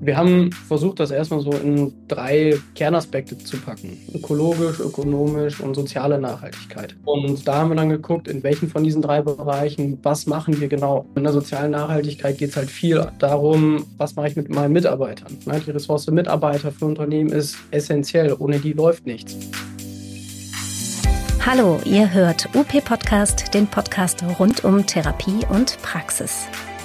Wir haben versucht, das erstmal so in drei Kernaspekte zu packen. Ökologisch, ökonomisch und soziale Nachhaltigkeit. Und da haben wir dann geguckt, in welchen von diesen drei Bereichen, was machen wir genau. In der sozialen Nachhaltigkeit geht es halt viel darum, was mache ich mit meinen Mitarbeitern. Die Ressource Mitarbeiter für Unternehmen ist essentiell. Ohne die läuft nichts. Hallo, ihr hört UP Podcast, den Podcast rund um Therapie und Praxis.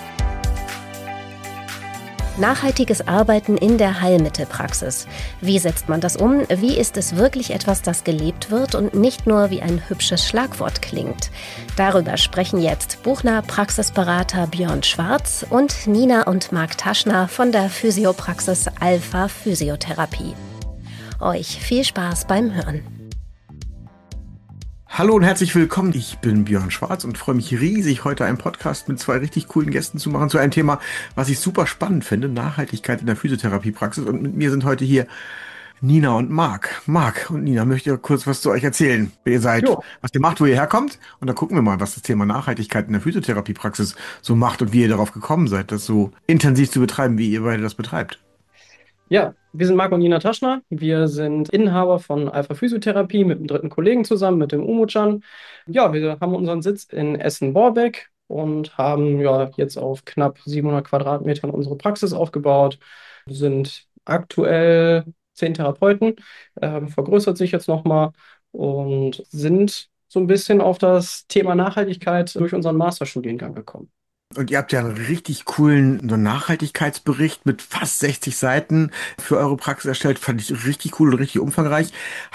Nachhaltiges Arbeiten in der Heilmittelpraxis. Wie setzt man das um? Wie ist es wirklich etwas, das gelebt wird und nicht nur wie ein hübsches Schlagwort klingt? Darüber sprechen jetzt Buchner Praxisberater Björn Schwarz und Nina und Marc Taschner von der Physiopraxis Alpha Physiotherapie. Euch viel Spaß beim Hören. Hallo und herzlich willkommen. Ich bin Björn Schwarz und freue mich riesig, heute einen Podcast mit zwei richtig coolen Gästen zu machen zu einem Thema, was ich super spannend finde, Nachhaltigkeit in der Physiotherapiepraxis. Und mit mir sind heute hier Nina und Marc. Marc und Nina, möchtet ihr kurz was zu euch erzählen, wer ihr seid, Jo. was ihr macht, wo ihr herkommt? Und dann gucken wir mal, was das Thema Nachhaltigkeit in der Physiotherapiepraxis so macht und wie ihr darauf gekommen seid, das so intensiv zu betreiben, wie ihr beide das betreibt. Ja, wir sind Marc und Nina Taschner. Wir sind Inhaber von Alpha Physiotherapie mit einem dritten Kollegen zusammen, mit dem Umucan. Ja, wir haben unseren Sitz in Essen-Borbeck und haben ja jetzt auf knapp 700 Quadratmetern unsere Praxis aufgebaut. Wir sind aktuell 10 Therapeuten, vergrößert sich jetzt nochmal und sind so ein bisschen auf das Thema Nachhaltigkeit durch unseren Masterstudiengang gekommen. Und ihr habt ja einen richtig coolen so einen Nachhaltigkeitsbericht mit fast 60 Seiten für eure Praxis erstellt. Fand ich richtig cool und richtig umfangreich.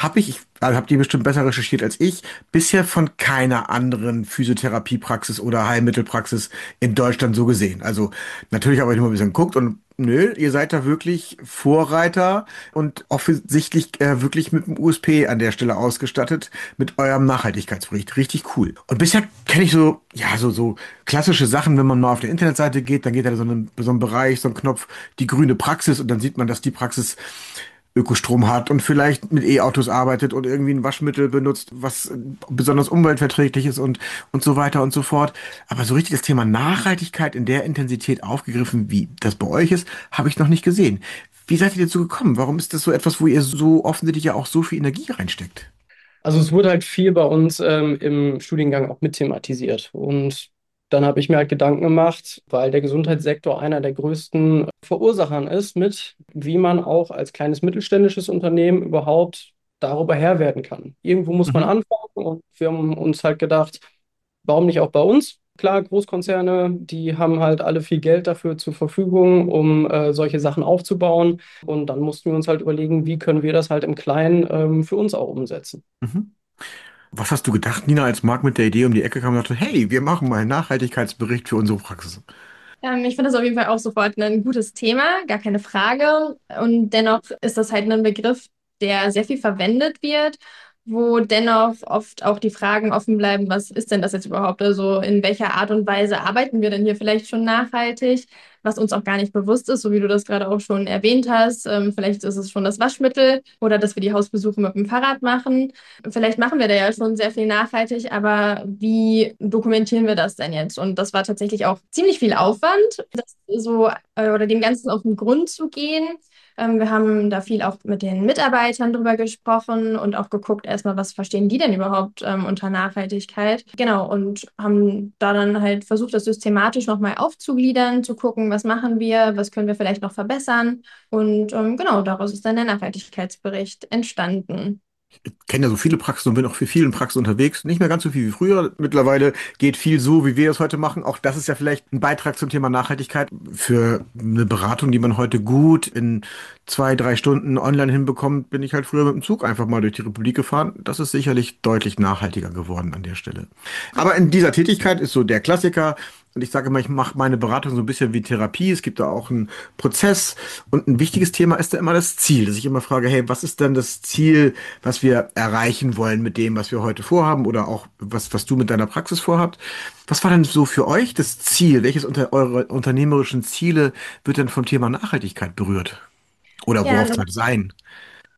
Also habt ihr bestimmt besser recherchiert als ich, bisher von keiner anderen Physiotherapiepraxis oder Heilmittelpraxis in Deutschland so gesehen. Also natürlich habe ich immer ein bisschen geguckt und nö, ihr seid da wirklich Vorreiter und offensichtlich wirklich mit dem USP an der Stelle ausgestattet mit eurem Nachhaltigkeitsbericht. Richtig cool. Und bisher kenne ich so klassische Sachen, wenn man mal auf der Internetseite geht, dann geht da so ein Bereich, so ein Knopf, die grüne Praxis und dann sieht man, dass die Praxis Ökostrom hat und vielleicht mit E-Autos arbeitet und irgendwie ein Waschmittel benutzt, was besonders umweltverträglich ist und so weiter und so fort. Aber so richtig das Thema Nachhaltigkeit in der Intensität aufgegriffen, wie das bei euch ist, habe ich noch nicht gesehen. Wie seid ihr dazu gekommen? Warum ist das so etwas, wo ihr so offensichtlich ja auch so viel Energie reinsteckt? Also es wurde halt viel bei uns im Studiengang auch mit thematisiert. Und dann habe ich mir halt Gedanken gemacht, weil der Gesundheitssektor einer der größten Verursachern ist, mit wie man auch als kleines mittelständisches Unternehmen überhaupt darüber Herr werden kann. Irgendwo muss man Mhm. anfangen und wir haben uns halt gedacht, warum nicht auch bei uns? Klar, Großkonzerne, die haben halt alle viel Geld dafür zur Verfügung, um solche Sachen aufzubauen. Und dann mussten wir uns halt überlegen, wie können wir das halt im Kleinen für uns auch umsetzen. Mhm. Was hast du gedacht, Nina, als Marc mit der Idee um die Ecke kam und dachte, hey, wir machen mal einen Nachhaltigkeitsbericht für unsere Praxis? Ich finde das auf jeden Fall auch sofort ein gutes Thema, gar keine Frage. Und dennoch ist das halt ein Begriff, der sehr viel verwendet wird, wo dennoch oft auch die Fragen offen bleiben, was ist denn das jetzt überhaupt? Also in welcher Art und Weise arbeiten wir denn hier vielleicht schon nachhaltig, was uns auch gar nicht bewusst ist, so wie du das gerade auch schon erwähnt hast. Vielleicht ist es schon das Waschmittel oder dass wir die Hausbesuche mit dem Fahrrad machen. Vielleicht machen wir da ja schon sehr viel nachhaltig, aber wie dokumentieren wir das denn jetzt? Und das war tatsächlich auch ziemlich viel Aufwand, das so oder dem Ganzen auf den Grund zu gehen. Wir haben da viel auch mit den Mitarbeitern drüber gesprochen und auch geguckt, erstmal, was verstehen die denn überhaupt unter Nachhaltigkeit? Genau, und haben da dann halt versucht, das systematisch nochmal aufzugliedern, zu gucken, was machen wir, was können wir vielleicht noch verbessern. Und genau, daraus ist dann der Nachhaltigkeitsbericht entstanden. Kenne ja so viele Praxen und bin auch für vielen Praxen unterwegs. Nicht mehr ganz so viel wie früher. Mittlerweile geht viel so, wie wir es heute machen. Auch das ist ja vielleicht ein Beitrag zum Thema Nachhaltigkeit. Für eine Beratung, die man heute gut in 2, 3 Stunden online hinbekommt, bin ich halt früher mit dem Zug einfach mal durch die Republik gefahren. Das ist sicherlich deutlich nachhaltiger geworden an der Stelle. Aber in dieser Tätigkeit ist so der Klassiker. Und ich sage immer, ich mache meine Beratung so ein bisschen wie Therapie. Es gibt da auch einen Prozess. Und ein wichtiges Thema ist da immer das Ziel. Dass ich immer frage, hey, was ist denn das Ziel, was wir erreichen wollen mit dem, was wir heute vorhaben oder auch was du mit deiner Praxis vorhabt? Was war denn so für euch das Ziel? Welches unter eure unternehmerischen Ziele wird denn vom Thema Nachhaltigkeit berührt? Oder Ja, worauf soll es sein?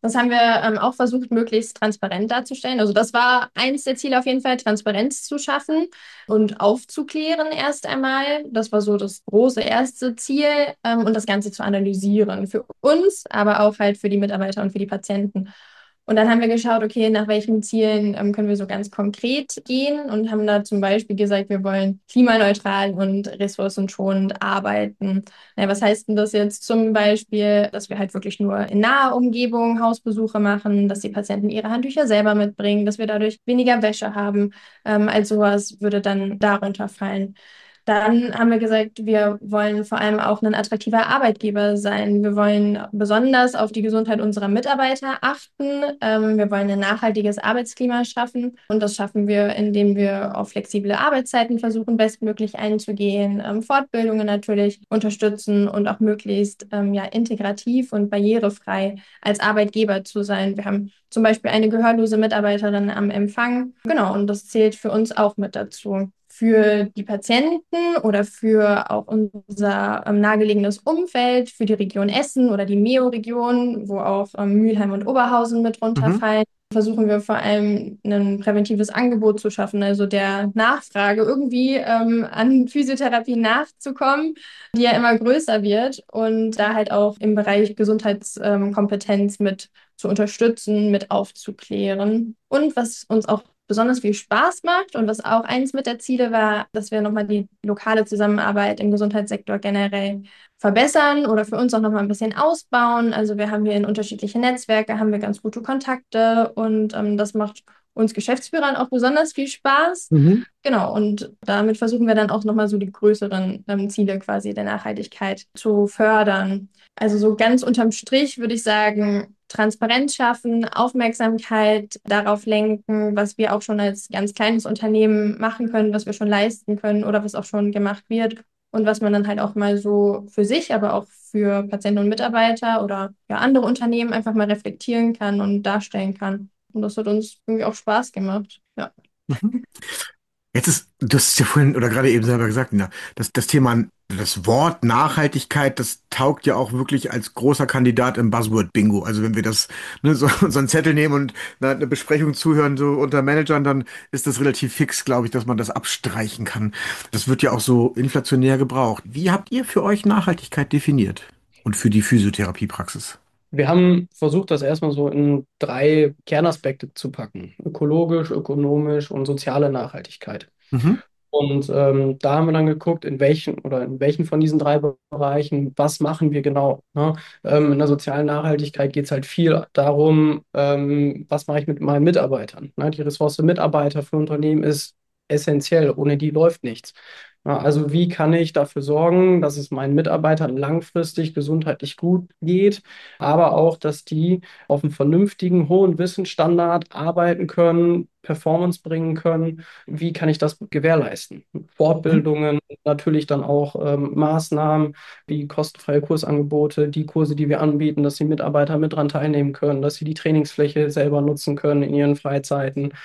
Das haben wir auch versucht, möglichst transparent darzustellen. Also das war eins der Ziele auf jeden Fall, Transparenz zu schaffen und aufzuklären erst einmal. Das war so das große erste Ziel, und das Ganze zu analysieren für uns, aber auch halt für die Mitarbeiter und für die Patienten. Und dann haben wir geschaut, okay, nach welchen Zielen können wir so ganz konkret gehen und haben da zum Beispiel gesagt, wir wollen klimaneutral und ressourcenschonend arbeiten. Ja, was heißt denn das jetzt zum Beispiel, dass wir halt wirklich nur in naher Umgebung Hausbesuche machen, dass die Patienten ihre Handtücher selber mitbringen, dass wir dadurch weniger Wäsche haben. All sowas würde dann darunter fallen. Dann haben wir gesagt, wir wollen vor allem auch ein attraktiver Arbeitgeber sein. Wir wollen besonders auf die Gesundheit unserer Mitarbeiter achten. Wir wollen ein nachhaltiges Arbeitsklima schaffen. Und das schaffen wir, indem wir auf flexible Arbeitszeiten versuchen, bestmöglich einzugehen, Fortbildungen natürlich unterstützen und auch möglichst ja, integrativ und barrierefrei als Arbeitgeber zu sein. Wir haben zum Beispiel eine gehörlose Mitarbeiterin am Empfang. Genau, und das zählt für uns auch mit dazu. Für die Patienten oder für auch unser nahegelegenes Umfeld, für die Region Essen oder die MEO-Region, wo auch Mülheim und Oberhausen mit Mhm. runterfallen, versuchen wir vor allem ein präventives Angebot zu schaffen, also der Nachfrage irgendwie an Physiotherapie nachzukommen, die ja immer größer wird und da halt auch im Bereich Gesundheitskompetenz mit zu unterstützen, mit aufzuklären. Und was uns auch besonders viel Spaß macht und was auch eins mit der Ziele war, dass wir nochmal die lokale Zusammenarbeit im Gesundheitssektor generell verbessern oder für uns auch nochmal ein bisschen ausbauen. Also wir haben hier in unterschiedliche Netzwerke, haben wir ganz gute Kontakte und das macht uns Geschäftsführern auch besonders viel Spaß. Mhm. Genau, und damit versuchen wir dann auch nochmal so die größeren Ziele quasi der Nachhaltigkeit zu fördern. Also so ganz unterm Strich würde ich sagen, Transparenz schaffen, Aufmerksamkeit darauf lenken, was wir auch schon als ganz kleines Unternehmen machen können, was wir schon leisten können oder was auch schon gemacht wird und was man dann halt auch mal so für sich, aber auch für Patienten und Mitarbeiter oder ja andere Unternehmen einfach mal reflektieren kann und darstellen kann. Und das hat uns irgendwie auch Spaß gemacht. Ja. Mhm. Jetzt ist, du hast es ja vorhin oder gerade eben selber gesagt, Nina, das Thema, das Wort Nachhaltigkeit, das taugt ja auch wirklich als großer Kandidat im Buzzword-Bingo. Also wenn wir das, ne, so einen Zettel nehmen und eine Besprechung zuhören, so unter Managern, dann ist das relativ fix, glaube ich, dass man das abstreichen kann. Das wird ja auch so inflationär gebraucht. Wie habt ihr für euch Nachhaltigkeit definiert? Und für die Physiotherapiepraxis? Wir haben versucht, das erstmal so in drei Kernaspekte zu packen: ökologisch, ökonomisch und soziale Nachhaltigkeit. Mhm. Und da haben wir dann geguckt, in welchen von diesen drei Bereichen, was machen wir genau. Ne? In der sozialen Nachhaltigkeit geht es halt viel darum, was mache ich mit meinen Mitarbeitern. Ne? Die Ressource Mitarbeiter für Unternehmen ist essentiell, ohne die läuft nichts. Ja, also wie kann ich dafür sorgen, dass es meinen Mitarbeitern langfristig gesundheitlich gut geht, aber auch, dass die auf einem vernünftigen, hohen Wissensstandard arbeiten können, Performance bringen können. Wie kann ich das gewährleisten? Mhm. Fortbildungen, natürlich dann auch Maßnahmen wie kostenfreie Kursangebote, die Kurse, die wir anbieten, dass die Mitarbeiter mit dran teilnehmen können, dass sie die Trainingsfläche selber nutzen können in ihren Freizeiten.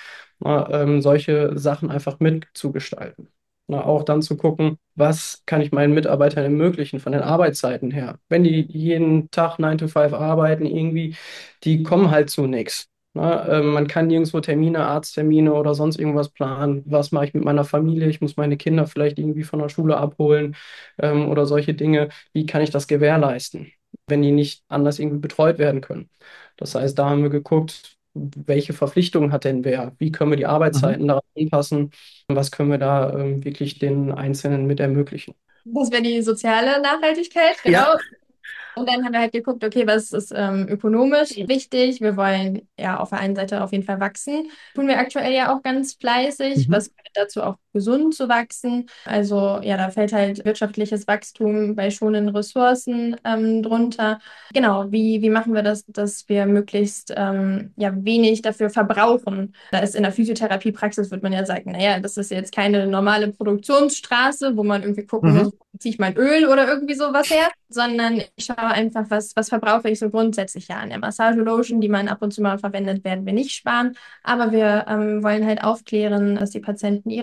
Solche Sachen einfach mitzugestalten. Auch dann zu gucken, was kann ich meinen Mitarbeitern ermöglichen von den Arbeitszeiten her. Wenn die jeden Tag 9 to 5 arbeiten, irgendwie, die kommen halt zu nichts. Man kann nirgendwo Termine, Arzttermine oder sonst irgendwas planen. Was mache ich mit meiner Familie? Ich muss meine Kinder vielleicht irgendwie von der Schule abholen, oder solche Dinge. Wie kann ich das gewährleisten, wenn die nicht anders irgendwie betreut werden können? Das heißt, da haben wir geguckt, welche Verpflichtungen hat denn wer? Wie können wir die Mhm. Arbeitszeiten daran anpassen? Was können wir da wirklich den Einzelnen mit ermöglichen? Das wäre die soziale Nachhaltigkeit, Ja. genau. Und dann haben wir halt geguckt, okay, was ist ökonomisch wichtig? Wir wollen ja auf der einen Seite auf jeden Fall wachsen. Tun wir aktuell ja auch ganz fleißig. Mhm. Was gehört dazu auch gesund zu wachsen? Also ja, da fällt halt wirtschaftliches Wachstum bei schonenden Ressourcen drunter. Genau, wie machen wir das, dass wir möglichst ja, wenig dafür verbrauchen? Da ist in der Physiotherapiepraxis, wird man ja sagen, naja, das ist jetzt keine normale Produktionsstraße, wo man irgendwie gucken Mhm. muss, ziehe ich mein Öl oder irgendwie sowas her, sondern ich schaue einfach, was verbrauche ich so grundsätzlich ja an der Massagelotion, die man ab und zu mal verwendet, werden wir nicht sparen, aber wir wollen halt aufklären, dass die Patienten ihre eigenen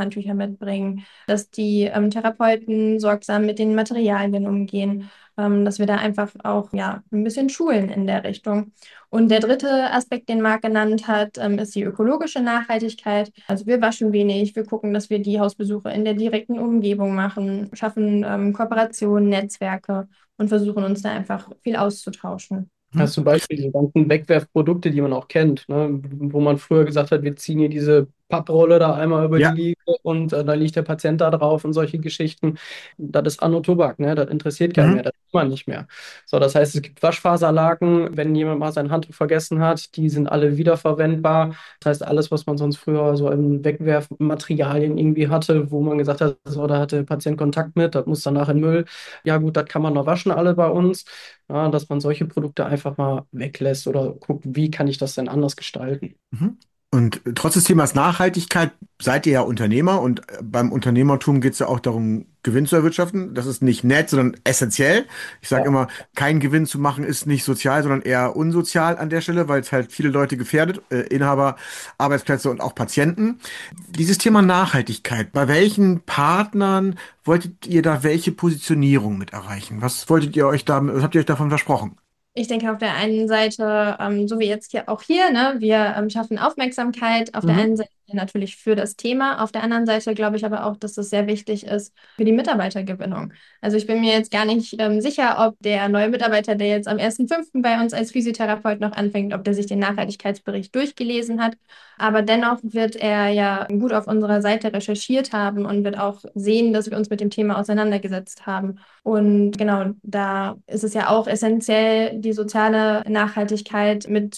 Handtücher mitbringen, dass die Therapeuten sorgsam mit den Materialien umgehen, dass wir da einfach auch ja ein bisschen schulen in der Richtung. Und der dritte Aspekt, den Marc genannt hat, ist die ökologische Nachhaltigkeit. Also wir waschen wenig, wir gucken, dass wir die Hausbesuche in der direkten Umgebung machen, schaffen Kooperationen, Netzwerke und versuchen uns da einfach viel auszutauschen. Mhm. Hast zum Beispiel diese ganzen Wegwerfprodukte, die man auch kennt, ne? Wo man früher gesagt hat, wir ziehen hier diese Papprolle da einmal über die Ja. Liege und da liegt der Patient da drauf und solche Geschichten. Das ist Anno Tobak, ne? Das interessiert keinen mehr, Mhm. das tut man nicht mehr. So, das heißt, es gibt Waschfaserlaken, wenn jemand mal sein Handtuch vergessen hat, die sind alle wiederverwendbar. Das heißt, alles, was man sonst früher so in Wegwerfmaterialien irgendwie hatte, wo man gesagt hat, so, da hatte der Patient Kontakt mit, das muss danach in Müll. Ja gut, das kann man noch waschen, alle bei uns. Ja, dass man solche Produkte einfach mal weglässt oder guckt, wie kann ich das denn anders gestalten. Mhm. Und trotz des Themas Nachhaltigkeit seid ihr ja Unternehmer und beim Unternehmertum geht es ja auch darum, Gewinn zu erwirtschaften. Das ist nicht nett, sondern essentiell. Ich sage Ja. immer, keinen Gewinn zu machen ist nicht sozial, sondern eher unsozial an der Stelle, weil es halt viele Leute gefährdet, Inhaber, Arbeitsplätze und auch Patienten. Dieses Thema Nachhaltigkeit, bei welchen Partnern wolltet ihr da welche Positionierung mit erreichen? Was habt ihr euch davon versprochen? Ich denke auf der einen Seite, so wie jetzt hier auch hier, ne, wir schaffen Aufmerksamkeit auf der Mhm. einen Seite natürlich für das Thema, auf der anderen Seite glaube ich aber auch, dass es sehr wichtig ist für die Mitarbeitergewinnung. Also ich bin mir jetzt gar nicht sicher, ob der neue Mitarbeiter, der jetzt am 1.5. bei uns als Physiotherapeut noch anfängt, ob der sich den Nachhaltigkeitsbericht durchgelesen hat. Aber dennoch wird er ja gut auf unserer Seite recherchiert haben und wird auch sehen, dass wir uns mit dem Thema auseinandergesetzt haben. Und genau, da ist es ja auch essentiell, die soziale Nachhaltigkeit mit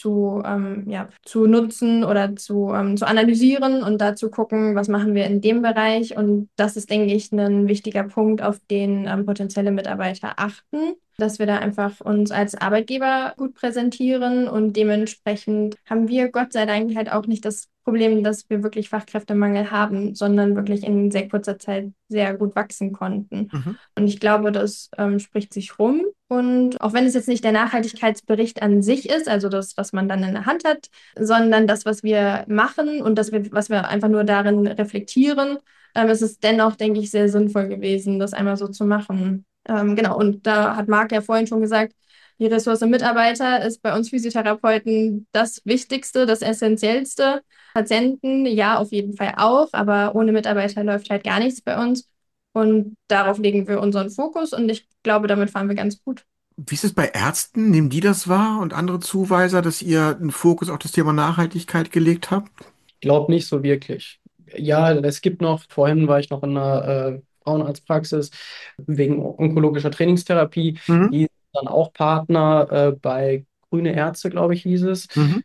ja, zu nutzen oder zu analysieren und da zu gucken, was machen wir in dem Bereich. Und das ist, denke ich, ein wichtiger Punkt, auf den potenzielle Mitarbeiter achten, dass wir da einfach uns als Arbeitgeber gut präsentieren und dementsprechend haben wir Gott sei Dank halt auch nicht das Problem, dass wir wirklich Fachkräftemangel haben, sondern wirklich in sehr kurzer Zeit sehr gut wachsen konnten. Mhm. Und ich glaube, das spricht sich rum. Und auch wenn es jetzt nicht der Nachhaltigkeitsbericht an sich ist, also das, was man dann in der Hand hat, sondern das, was wir machen und was wir einfach nur darin reflektieren, ist es dennoch, denke ich, sehr sinnvoll gewesen, das einmal so zu machen. Genau, und da hat Marc ja vorhin schon gesagt, die Ressource Mitarbeiter ist bei uns Physiotherapeuten das Wichtigste, das Essentiellste. Patienten, ja, auf jeden Fall auch, aber ohne Mitarbeiter läuft halt gar nichts bei uns. Und darauf legen wir unseren Fokus und ich glaube, damit fahren wir ganz gut. Wie ist es bei Ärzten? Nehmen die das wahr und andere Zuweiser, dass ihr einen Fokus auf das Thema Nachhaltigkeit gelegt habt? Ich glaube nicht so wirklich. Ja, es gibt noch, vorhin war ich noch in einer Frauenarztpraxis wegen onkologischer Trainingstherapie. Mhm. Die sind dann auch Partner bei Grüne Ärzte, glaube ich, hieß es. Mhm.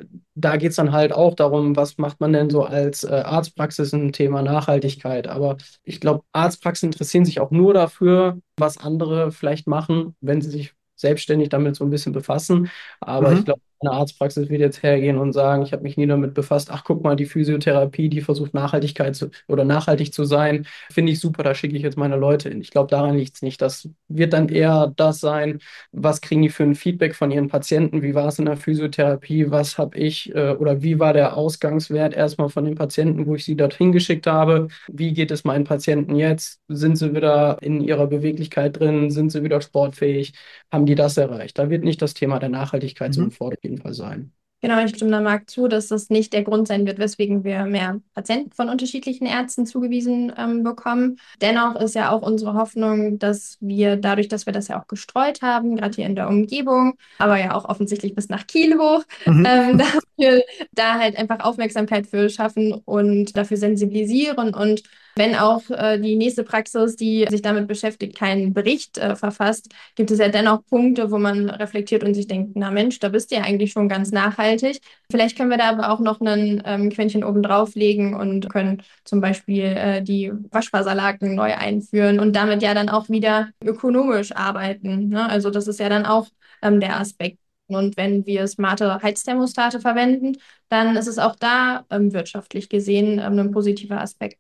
Da geht es dann halt auch darum, was macht man denn so als Arztpraxis im Thema Nachhaltigkeit. Aber ich glaube, Arztpraxen interessieren sich auch nur dafür, was andere vielleicht machen, wenn sie sich selbstständig damit so ein bisschen befassen. Aber ich Mhm. glaube, eine Arztpraxis wird jetzt hergehen und sagen, ich habe mich nie damit befasst, ach guck mal, die Physiotherapie, die versucht oder nachhaltig zu sein, finde ich super, da schicke ich jetzt meine Leute hin. Ich glaube, daran liegt es nicht. Das wird dann eher das sein, was kriegen die für ein Feedback von ihren Patienten, wie war es in der Physiotherapie, was habe ich oder wie war der Ausgangswert erstmal von den Patienten, wo ich sie dorthin geschickt habe, wie geht es meinen Patienten jetzt, sind sie wieder in ihrer Beweglichkeit drin, sind sie wieder sportfähig, haben die das erreicht. Da wird nicht das Thema der Nachhaltigkeit so im Mhm. Vordergrund auf jeden Fall sein. Genau, ich stimme da Marc zu, dass das nicht der Grund sein wird, weswegen wir mehr Patienten von unterschiedlichen Ärzten zugewiesen bekommen. Dennoch ist ja auch unsere Hoffnung, dass wir dadurch, dass wir das ja auch gestreut haben, gerade hier in der Umgebung, aber ja auch offensichtlich bis nach Kiel hoch, Mhm. dass wir da halt einfach Aufmerksamkeit für schaffen und dafür sensibilisieren und wenn auch die nächste Praxis, die sich damit beschäftigt, keinen Bericht verfasst, gibt es ja dennoch Punkte, wo man reflektiert und sich denkt, na Mensch, da bist du ja eigentlich schon ganz nachhaltig. Vielleicht können wir da aber auch noch ein Quäntchen oben drauflegen und können zum Beispiel die Waschfaserlaken neu einführen und damit ja dann auch wieder ökonomisch arbeiten. Ne? Also das ist ja dann auch der Aspekt. Und wenn wir smarte Heizthermostate verwenden, dann ist es auch da wirtschaftlich gesehen ein positiver Aspekt.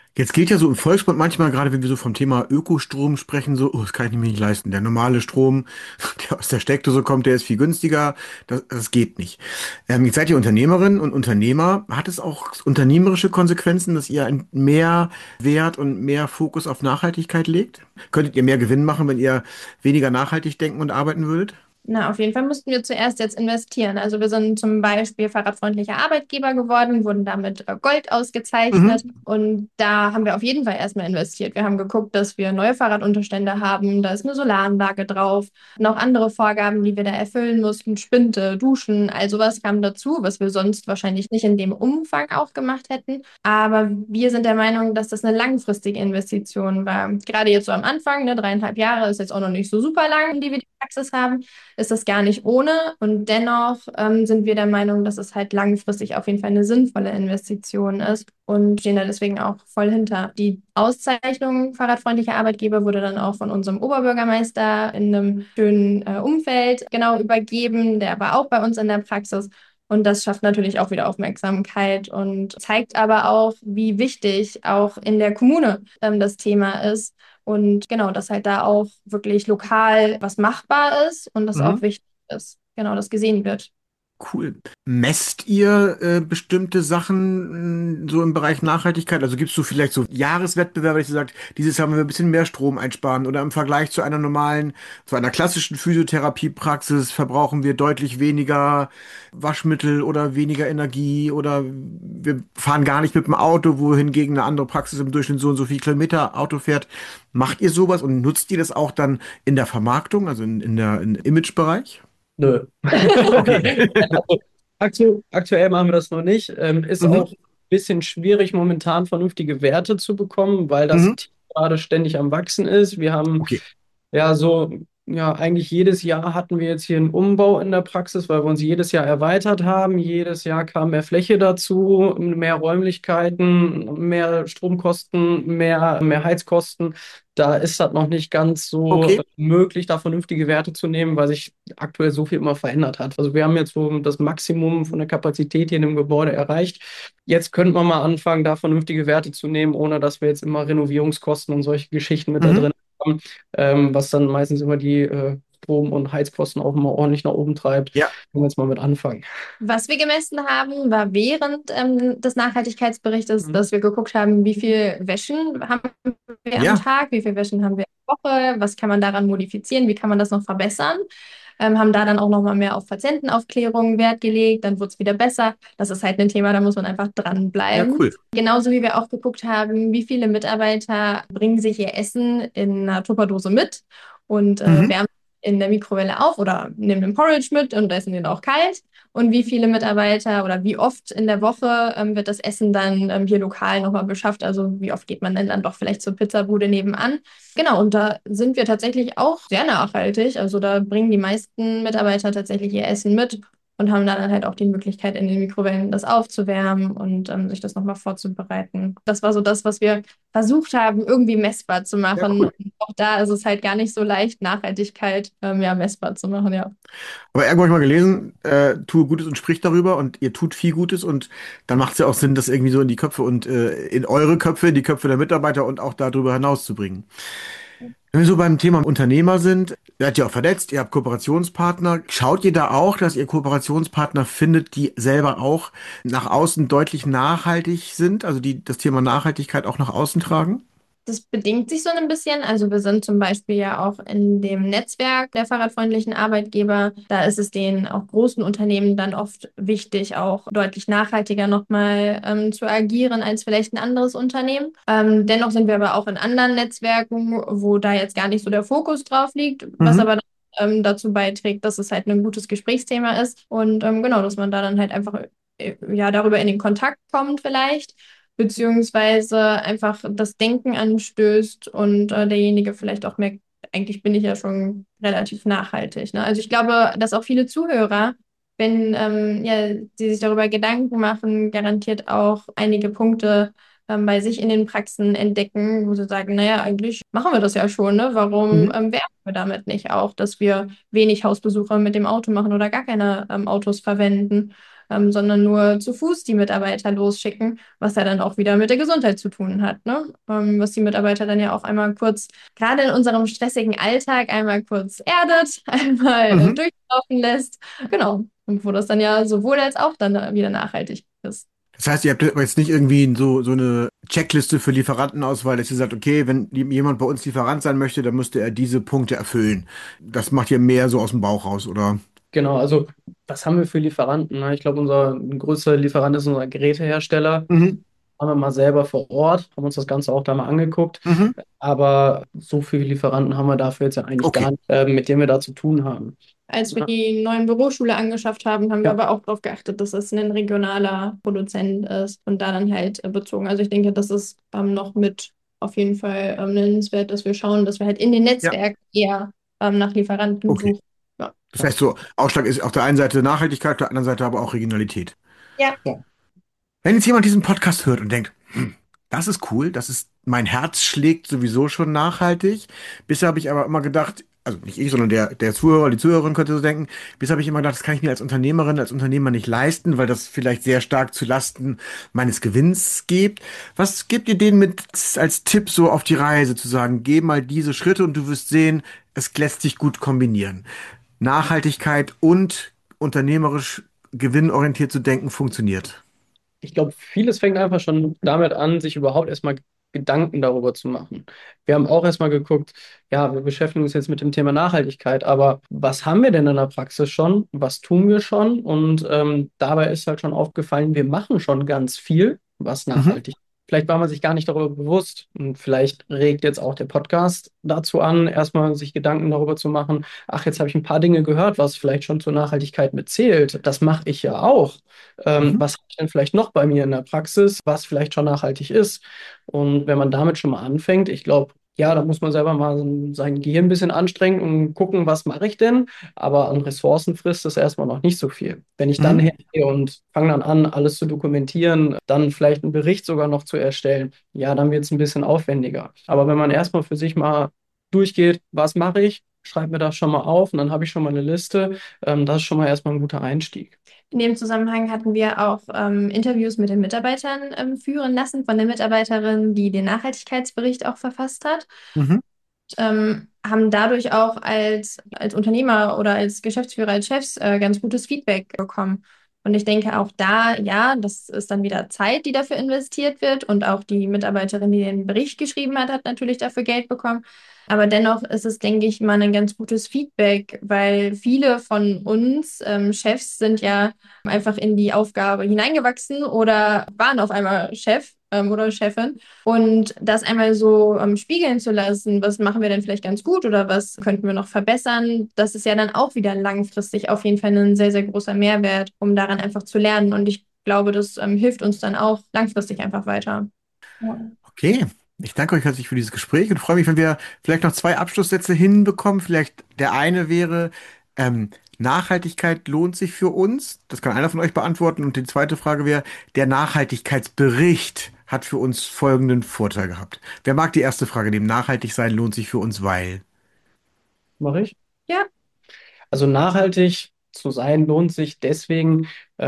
Jetzt gilt ja so im Volksmund manchmal, gerade wenn wir so vom Thema Ökostrom sprechen, so, oh, das kann ich mir nicht leisten. Der normale Strom, der aus der Steckdose kommt, der ist viel günstiger. Das geht nicht. Jetzt seid ihr Unternehmerin und Unternehmer. Hat es auch unternehmerische Konsequenzen, dass ihr ein mehr Wert und mehr Fokus auf Nachhaltigkeit legt? Könntet ihr mehr Gewinn machen, wenn ihr weniger nachhaltig denken und arbeiten würdet? Na, auf jeden Fall mussten wir zuerst jetzt investieren. Also wir sind zum Beispiel fahrradfreundlicher Arbeitgeber geworden, wurden damit Gold ausgezeichnet Mhm. und da haben wir auf jeden Fall erstmal investiert. Wir haben geguckt, dass wir neue Fahrradunterstände haben, da ist eine Solaranlage drauf, noch andere Vorgaben, die wir da erfüllen mussten, Spinte, Duschen, all sowas kam dazu, was wir sonst wahrscheinlich nicht in dem Umfang auch gemacht hätten. Aber wir sind der Meinung, dass das eine langfristige Investition war. Gerade jetzt so am Anfang, ne, 3,5 Jahre ist jetzt auch noch nicht so super lang, die wir die Praxis haben, ist das gar nicht ohne. Und dennoch sind wir der Meinung, dass es halt langfristig auf jeden Fall eine sinnvolle Investition ist und stehen da deswegen auch voll hinter. Die Auszeichnung fahrradfreundlicher Arbeitgeber wurde dann auch von unserem Oberbürgermeister in einem schönen Umfeld genau übergeben. Der war auch bei uns in der Praxis. Und das schafft natürlich auch wieder Aufmerksamkeit und zeigt aber auch, wie wichtig auch in der Kommune das Thema ist. Und genau, dass halt da auch wirklich lokal was machbar ist und das auch Mhm. wichtig ist. Genau, das gesehen wird. Cool. Messt ihr bestimmte Sachen so im Bereich Nachhaltigkeit? Also gibst du vielleicht so Jahreswettbewerbe, dass du sagst, dieses Jahr haben wir ein bisschen mehr Strom einsparen oder im Vergleich zu einer normalen, zu einer klassischen Physiotherapiepraxis verbrauchen wir deutlich weniger Waschmittel oder weniger Energie oder wir fahren gar nicht mit dem Auto, wohingegen eine andere Praxis im Durchschnitt so und so viel Kilometer Auto fährt. Macht ihr sowas und nutzt ihr das auch dann in der Vermarktung, also im Imagebereich? Nö. Okay. Aktuell machen wir das noch nicht. Ist Mhm. auch ein bisschen schwierig, momentan vernünftige Werte zu bekommen, weil das Mhm. Team gerade ständig am Wachsen ist. Wir haben Okay. ja so, ja, eigentlich jedes Jahr hatten wir jetzt hier einen Umbau in der Praxis, weil wir uns jedes Jahr erweitert haben. Jedes Jahr kam mehr Fläche dazu, mehr Räumlichkeiten, mehr Stromkosten, mehr Heizkosten. Da ist das noch nicht ganz so Okay. möglich, da vernünftige Werte zu nehmen, weil sich aktuell so viel immer verändert hat. Also wir haben jetzt so das Maximum von der Kapazität hier in dem Gebäude erreicht. Jetzt könnte man mal anfangen, da vernünftige Werte zu nehmen, ohne dass wir jetzt immer Renovierungskosten und solche Geschichten mit da Mhm. drin haben, was dann meistens immer die Strom- und Heizkosten auch immer ordentlich nach oben treibt. Ja. Können wir jetzt mal mit anfangen. Was wir gemessen haben, war während des Nachhaltigkeitsberichtes, Mhm. dass wir geguckt haben, wie viel Wäschen haben wir am Ja. Tag, wie viel Wäschen haben wir pro Woche, was kann man daran modifizieren, wie kann man das noch verbessern. Haben da dann auch nochmal mehr auf Patientenaufklärung Wert gelegt, dann wurde es wieder besser. Das ist halt ein Thema, da muss man einfach Ja, dranbleiben. cool. Genauso wie wir auch geguckt haben, wie viele Mitarbeiter bringen sich ihr Essen in einer Tupperdose mit und Mhm. wärmen in der Mikrowelle auf oder nehmen den Porridge mit und essen den auch kalt. Und wie viele Mitarbeiter oder wie oft in der Woche wird das Essen dann hier lokal nochmal beschafft? Also wie oft geht man denn dann doch vielleicht zur Pizzabude nebenan? Genau, und da sind wir tatsächlich auch sehr nachhaltig. Also da bringen die meisten Mitarbeiter tatsächlich ihr Essen mit und haben dann halt auch die Möglichkeit, in den Mikrowellen das aufzuwärmen und sich das nochmal vorzubereiten. Das war so das, was wir versucht haben, irgendwie messbar zu Ja, machen. cool. Und auch da ist es halt gar nicht so leicht, Nachhaltigkeit ja, messbar zu machen, ja. Aber irgendwo habe ich mal gelesen, tue Gutes und sprich darüber und ihr tut viel Gutes und dann macht es ja auch Sinn, das irgendwie so in die Köpfe und in eure Köpfe, in die Köpfe der Mitarbeiter und auch darüber hinaus zu bringen. Wenn wir so beim Thema Unternehmer sind, ihr seid ja auch vernetzt, ihr habt Kooperationspartner. Schaut ihr da auch, dass ihr Kooperationspartner findet, die selber auch nach außen deutlich nachhaltig sind, also die das Thema Nachhaltigkeit auch nach außen tragen? Das bedingt sich so ein bisschen. Also wir sind zum Beispiel ja auch in dem Netzwerk der fahrradfreundlichen Arbeitgeber. Da ist es den auch großen Unternehmen dann oft wichtig, auch deutlich nachhaltiger nochmal zu agieren als vielleicht ein anderes Unternehmen. Dennoch sind wir aber auch in anderen Netzwerken, wo da jetzt gar nicht so der Fokus drauf liegt, was Mhm. aber dazu beiträgt, dass es halt ein gutes Gesprächsthema ist und genau, dass man da dann halt einfach ja darüber in den Kontakt kommt vielleicht beziehungsweise einfach das Denken anstößt und derjenige vielleicht auch merkt, eigentlich bin ich ja schon relativ nachhaltig. Ne? Also ich glaube, dass auch viele Zuhörer, wenn ja, sie sich darüber Gedanken machen, garantiert auch einige Punkte bei sich in den Praxen entdecken, wo sie sagen, naja, eigentlich machen wir das ja schon, ne? Warum Mhm. werben wir damit nicht auch, dass wir wenig Hausbesuche mit dem Auto machen oder gar keine Autos verwenden? sondern nur zu Fuß die Mitarbeiter losschicken, was ja dann auch wieder mit der Gesundheit zu tun hat, ne? Was die Mitarbeiter dann ja auch einmal kurz, gerade in unserem stressigen Alltag, einmal kurz erdet, einmal Mhm. durchlaufen lässt. Genau. Und wo das dann ja sowohl als auch dann wieder nachhaltig ist. Das heißt, ihr habt aber jetzt nicht irgendwie so eine Checkliste für Lieferantenauswahl, dass ihr sagt, okay, wenn jemand bei uns Lieferant sein möchte, dann müsste er diese Punkte erfüllen. Das macht ihr mehr so aus dem Bauch raus, oder? Genau, also was haben wir für Lieferanten? Ne? Ich glaube, unser größter Lieferant ist unser Gerätehersteller. Mhm. Waren wir mal selber vor Ort, haben uns das Ganze auch da mal angeguckt. Mhm. Aber so viele Lieferanten haben wir dafür jetzt ja eigentlich Okay. gar nicht, mit denen wir da zu tun haben. Als wir Ja, die neuen Büroschule angeschafft haben, haben wir ja, aber auch darauf geachtet, dass es ein regionaler Produzent ist und da dann halt bezogen. Also ich denke, das ist noch mit auf jeden Fall nennenswert, dass wir schauen, dass wir halt in den ja, Netzwerken eher nach Lieferanten okay. suchen. Ja. Das heißt so, Ausschlag ist auf der einen Seite Nachhaltigkeit, auf der anderen Seite aber auch Regionalität. Ja. ja. Wenn jetzt jemand diesen Podcast hört und denkt, das ist cool, mein Herz schlägt sowieso schon nachhaltig. Bisher habe ich aber immer gedacht, also nicht ich, sondern der Zuhörer, die Zuhörerin könnte so denken, bisher habe ich immer gedacht, das kann ich mir als Unternehmerin, als Unternehmer nicht leisten, weil das vielleicht sehr stark zu Lasten meines Gewinns geht. Was gebt ihr denen mit als Tipp so auf die Reise, zu sagen, geh mal diese Schritte und du wirst sehen, es lässt sich gut kombinieren. Nachhaltigkeit und unternehmerisch gewinnorientiert zu denken funktioniert. Ich glaube, vieles fängt einfach schon damit an, sich überhaupt erstmal Gedanken darüber zu machen. Wir haben auch erstmal geguckt, ja, wir beschäftigen uns jetzt mit dem Thema Nachhaltigkeit, aber was haben wir denn in der Praxis schon? Was tun wir schon? Und dabei ist halt schon aufgefallen, wir machen schon ganz viel, was Mhm. nachhaltig ist. Vielleicht war man sich gar nicht darüber bewusst. Und vielleicht regt jetzt auch der Podcast dazu an, erstmal sich Gedanken darüber zu machen, ach, jetzt habe ich ein paar Dinge gehört, was vielleicht schon zur Nachhaltigkeit mitzählt. Das mache ich ja auch. Mhm. Was habe ich denn vielleicht noch bei mir in der Praxis, was vielleicht schon nachhaltig ist? Und wenn man damit schon mal anfängt, ich glaube, ja, da muss man selber mal sein Gehirn ein bisschen anstrengen und gucken, was mache ich denn? Aber an Ressourcen frisst es erstmal noch nicht so viel. Wenn ich dann Mhm. hergehe und fange dann an, alles zu dokumentieren, dann vielleicht einen Bericht sogar noch zu erstellen, ja, dann wird es ein bisschen aufwendiger. Aber wenn man erstmal für sich mal durchgeht, was mache ich, schreibe mir das schon mal auf und dann habe ich schon mal eine Liste. Das ist schon mal erstmal ein guter Einstieg. In dem Zusammenhang hatten wir auch Interviews mit den Mitarbeitern führen lassen von der Mitarbeiterin, die den Nachhaltigkeitsbericht auch verfasst hat. Mhm. Haben dadurch auch als Unternehmer oder als Geschäftsführer, als Chefs ganz gutes Feedback bekommen. Und ich denke auch da, ja, das ist dann wieder Zeit, die dafür investiert wird. Und auch die Mitarbeiterin, die den Bericht geschrieben hat, hat natürlich dafür Geld bekommen. Aber dennoch ist es, denke ich, mal ein ganz gutes Feedback, weil viele von uns Chefs sind ja einfach in die Aufgabe hineingewachsen oder waren auf einmal Chef oder Chefin. Und das einmal so spiegeln zu lassen, was machen wir denn vielleicht ganz gut oder was könnten wir noch verbessern, das ist ja dann auch wieder langfristig auf jeden Fall ein sehr, sehr großer Mehrwert, um daran einfach zu lernen. Und ich glaube, das hilft uns dann auch langfristig einfach weiter. Ja. Okay, ich danke euch herzlich für dieses Gespräch und freue mich, wenn wir vielleicht noch zwei Abschlusssätze hinbekommen. Vielleicht der eine wäre, Nachhaltigkeit lohnt sich für uns. Das kann einer von euch beantworten. Und die zweite Frage wäre, der Nachhaltigkeitsbericht hat für uns folgenden Vorteil gehabt. Wer mag die erste Frage nehmen? Nachhaltig sein lohnt sich für uns, weil. Mache ich? Ja, Also nachhaltig zu sein lohnt sich deswegen,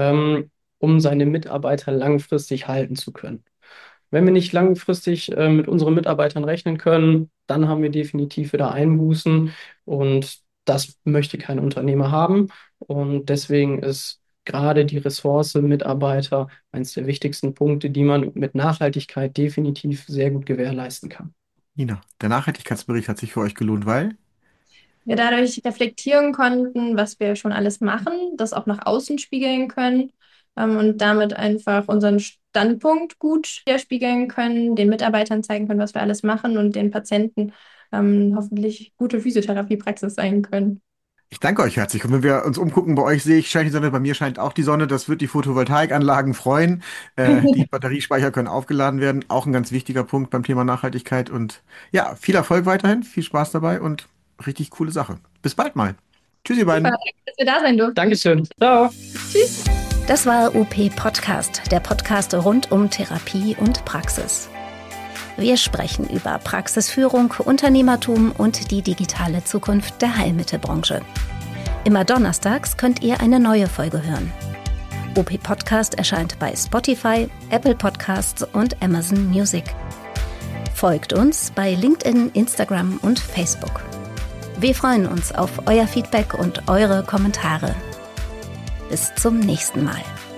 um seine Mitarbeiter langfristig halten zu können. Wenn wir nicht langfristig mit unseren Mitarbeitern rechnen können, dann haben wir definitiv wieder Einbußen und das möchte kein Unternehmer haben. Und deswegen ist gerade die Ressource Mitarbeiter eines der wichtigsten Punkte, die man mit Nachhaltigkeit definitiv sehr gut gewährleisten kann. Nina, der Nachhaltigkeitsbericht hat sich für euch gelohnt, weil? wir dadurch reflektieren konnten, was wir schon alles machen, das auch nach außen spiegeln können und damit einfach unseren Standpunkt gut widerspiegeln können, den Mitarbeitern zeigen können, was wir alles machen und den Patienten hoffentlich gute Physiotherapiepraxis sein können. Ich danke euch herzlich. Und wenn wir uns umgucken, bei euch sehe ich, scheint die Sonne, bei mir scheint auch die Sonne. Das wird die Photovoltaikanlagen freuen. Die Batteriespeicher können aufgeladen werden. Auch ein ganz wichtiger Punkt beim Thema Nachhaltigkeit. Und ja, viel Erfolg weiterhin, viel Spaß dabei und richtig coole Sache. Bis bald mal. Tschüss, ihr Super, beiden. danke, dass wir da sein durften. Dankeschön. Ciao. Tschüss. Das war UP Podcast, der Podcast rund um Therapie und Praxis. Wir sprechen über Praxisführung, Unternehmertum und die digitale Zukunft der Heilmittelbranche. Immer donnerstags könnt ihr eine neue Folge hören. OP Podcast erscheint bei Spotify, Apple Podcasts und Amazon Music. Folgt uns bei LinkedIn, Instagram und Facebook. Wir freuen uns auf euer Feedback und eure Kommentare. Bis zum nächsten Mal.